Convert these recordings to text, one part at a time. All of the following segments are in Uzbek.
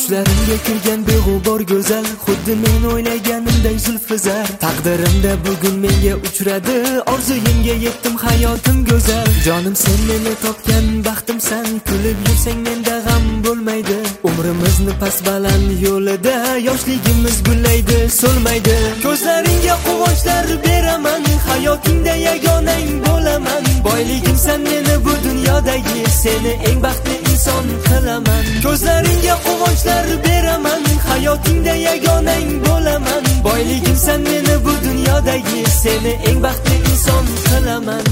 Qoshlarimga kirgan beg'ubor go'zal, xuddi men o'ylaganimday zulfizar. Taqdirimda bugun menga uchradi, orzuyimga yetdim, hayotim go'zal. Jonim sen meni topgan baxtimsan, kulib yursang menda g'am bo'lmaydi. Umrimizni past baland yo'lida yoshligimiz gullaydi, so'lmaydi. Ko'zlaringga quvonchlar beraman, hayotingda yagonang bo'laman. Boyligimsan meni bu dunyodagi, seni eng baxtli inson qilaman. Ko'zlaringga quvonchlar beraman, hayotingda yagonang bo'laman. Boyligimsan meni bu dunyodagi, seni eng baxtli inson qilaman.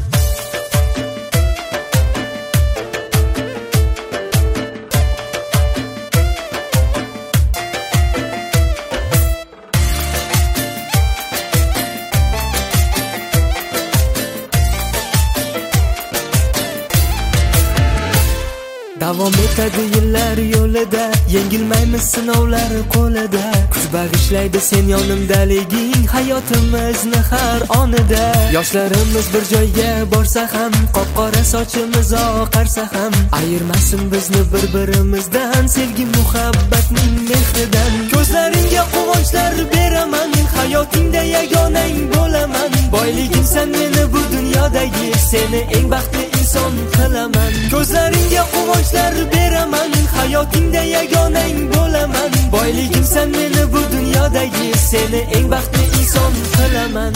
Davom etadi yillar yo'lida, yengilmaymiz sinovlar qo'lida. Kuch bag'ishlaydi sen yonimdaliging, hayotimizni har onida. Yoshlarimiz bir joyga borsa ham, qop-qora sochimiz oqarsa ham, ayirmasin bizni bir-birimizdan, sevgi muhabbatning mehridan. Ko'zlaringga quvonchlar beraman, hayotingda yagonang bo'laman. Boyligimsan meni bu dunyodagi, seni eng baxtli inson qilaman. Ko'zlaringga quvonchlar beraman, hayotingda yagonang bo'laman. Boyligimsan meni bu dunyodagi, seni eng baxtli inson qilaman.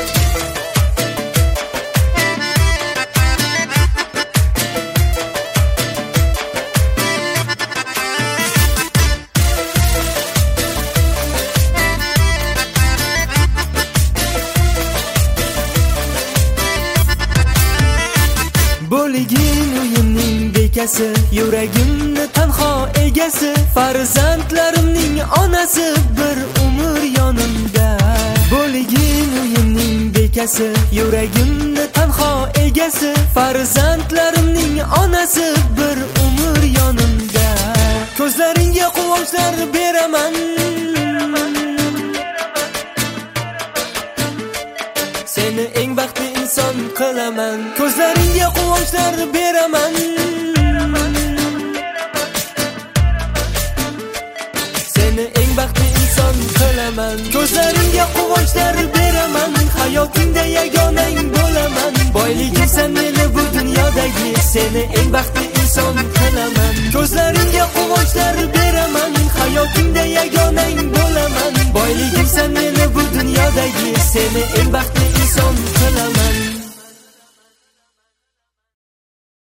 Bo'ligin uyimning bekasi, yuragimni tanho egasi, farzandlarimning onasi, bir umr yonimda. Bo'ligin uyimning bekasi, yuragimni tanho egasi, farzandlarimning onasi, bir umr yonimda. Ko'zlaringga quvonchlar beraman, seni eng baxtli inson qilaman. Ko'zlaringga quvonchlar beraman, seni eng baxtli inson qilaman. Ko'zlaringga quvonchlar beraman, hayotingda yagonang bo'laman. Boyligimsan meni bu dunyodagi, seni eng baxtli inson qilaman. Ko'zlaringga quvonchlar beraman, hayotingda yagonang bo'laman. Boyligimsan meni bu dunyodagi, seni eng baxtli inson